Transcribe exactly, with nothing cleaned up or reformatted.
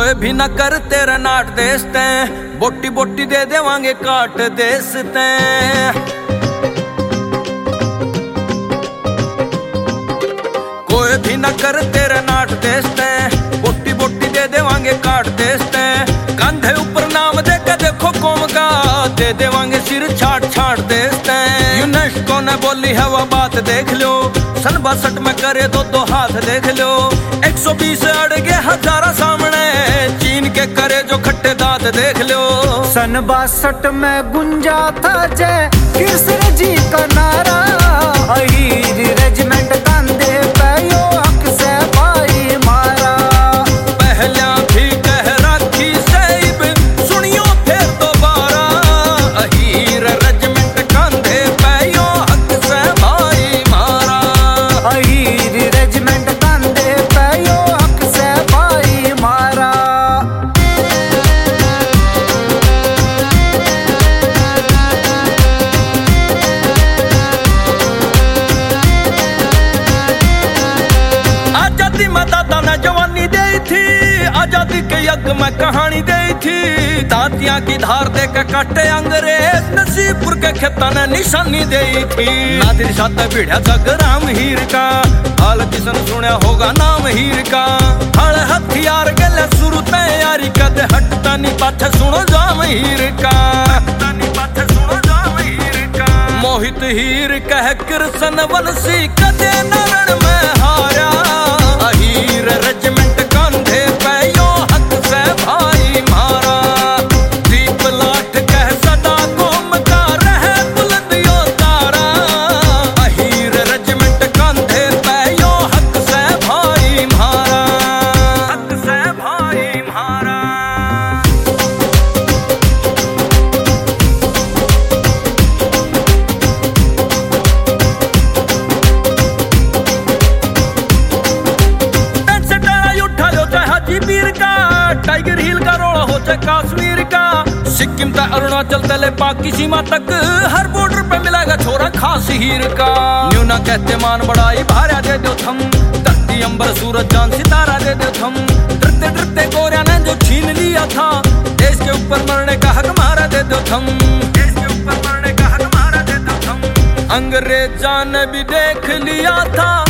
कोई भी न कर तेरा नाट देसते, बोटी बोटी दे देवांगे काट देसते। कोई भी न कर तेरा नाट देसते, बोटी बोटी दे देवांगे काट देसते। कंधे ऊपर नाम दे के देखो कौम का, दे देवांगे सिर छाट छाट देसते। यूनेस्को ने बोली है वो बात देख लो, सन बासठ में करे दो दो हाथ देख लो। एक सौ बीस अड़गे हजारा सामने, चीन के करे जो खट्टे दांत देख लो। सन बासठ में गुंजा था जय कृष्ण जी का नारा, अहीर रेजिमेंट कंधे पे यो हक से भाई मारा। पहला भी कह रखी सैब सुनियो फिर दोबारा, अहीर रेजिमेंट कंधे पे यो हक से भाई मारा। अहीर रेजिमेंट कंधे पे यो हक से भाई मारा। आजादी में दादा ने जवानी दी थी, आजादी के यज्ञ में कहानी दी थी। दातियां की धार दे के काटे अंग्रेज, नसीबपुर के खेता ने निशानी दी थी। नादिर शाह भिड़िया जगराम हीर का, हाल किसन सुना होगा नाम हीर का। हल हथियार गले शुरू तैयारी कदे हटता नहीं पाछे सुनो जाम हीर का। हटता नहीं पाछे सुनो जाम हीर का। मोहित हीर कह कृष्ण वंशी कदे नरण में हारा, अहीर रेजिमेंट कंधे पे यो हक से भाई मारा। दीप लाठ कह सदा कौम का रहे बुलंद यो तारा, अहीर रेजिमेंट कंधे पे यो हक से भाई मारा। हक से भाई मारा। टाइगर हिल का रोड़ा हो चाहे कश्मीर का, सिक्किम तक अरुणाचल तले पाक सीमा तक, हर बॉर्डर पे मिलेगा छोरा खास हीर का। न्यू ना कहते मान बड़ाई भारा दे दो थम, धरती अंबर सूरज चांद सितारा दे दो थम। डरते डरते गोरिया ने जो छीन लिया था, देश के ऊपर मरने का हक मारा दे दो थम। देश के ऊपर मरने का हक मारा दे दो थम। अंग्रेजा ने भी देख लिया था,